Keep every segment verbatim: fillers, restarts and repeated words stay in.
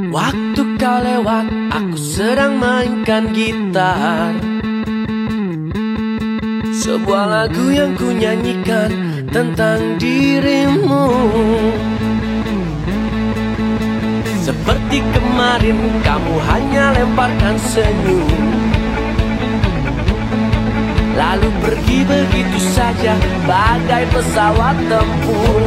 Waktu kau lewat, aku sedang mainkan gitar. Sebuah lagu yang ku nyanyikan tentang dirimu. Seperti kemarin, kamu hanya lemparkan senyum, lalu pergi begitu saja bagai pesawat tempur.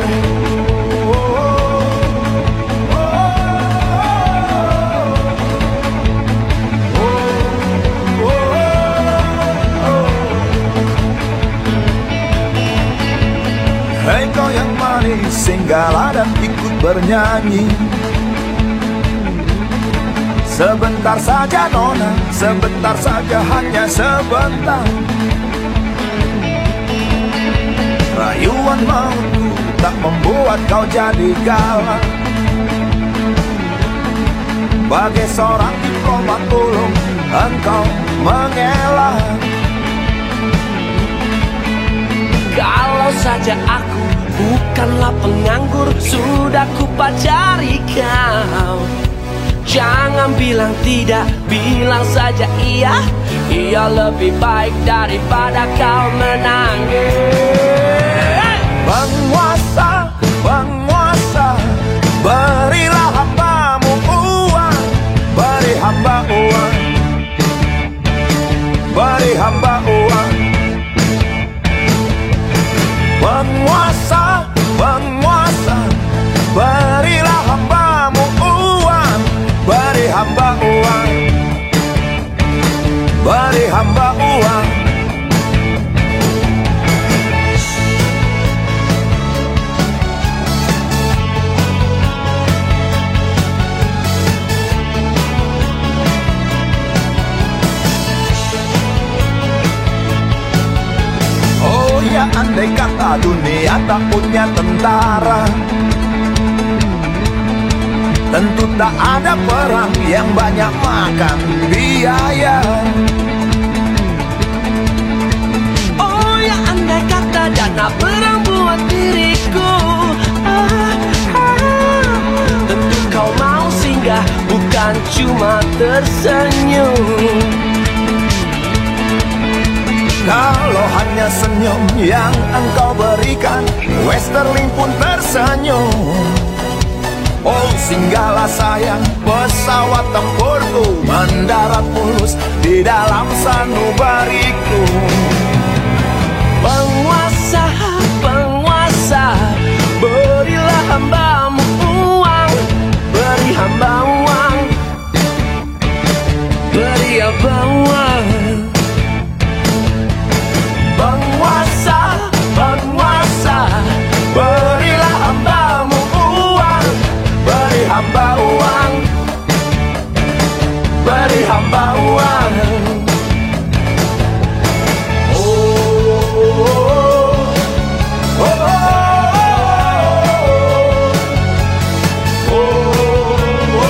Hei kau yang manis, singgahlah dan ikut bernyanyi. Sebentar saja nona, sebentar saja, hanya sebentar. Rayuan mautku tak membuat kau jadi galak. Bagai seorang diplomat ulung, engkau mengelak. Kalau saja aku bukanlah penganggur, sudah ku pacari kau. Jangan bilang tidak, bilang saja iya. Iya lebih baik daripada kau menangis. Penguasa, penguasa, berilah hambamu uang. Beri hamba uang, beri hamba uang. Penguasa, penguasa, berilah hambamu uang. Beri hamba uang, beri hamba uang. Oh ya, andai kata dunia tak punya tentara, tentu tak ada perang yang banyak makan biaya. Oh ya, andai kata dana perang buat diriku, ah, ah. Tentu kau mau singgah, bukan cuma tersenyum. Kalau hanya senyum yang engkau berikan, Westerling pun tersenyum. Oh singgahlah sayang, pesawat tempurku mendarat mulus di dalam sanubariku. Penguasa, penguasa, berilah hambamu uang. Beri hamba uang, beri hamba uang. Penguasa, penguasa, berilah hambamu uang. Beri hamba uang, beri hamba uang. Oh, oh, oh, oh, oh, oh,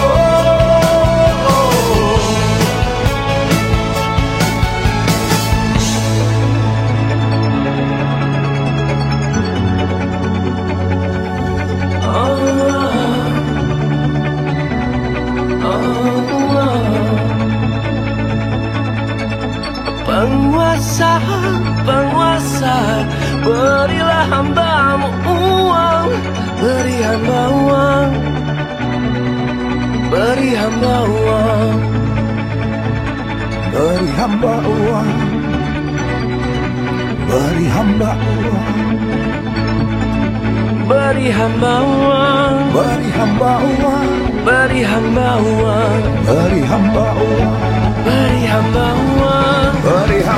penguasa, penguasa, berilah hambamu uang. Beri hamba uang, beri hamba uang. Beri hamba uang, beri hamba uang. Beri hamba uang, Beri hamba uang, beri hamba uang. beri hamba uang, Beri hamba uang, beri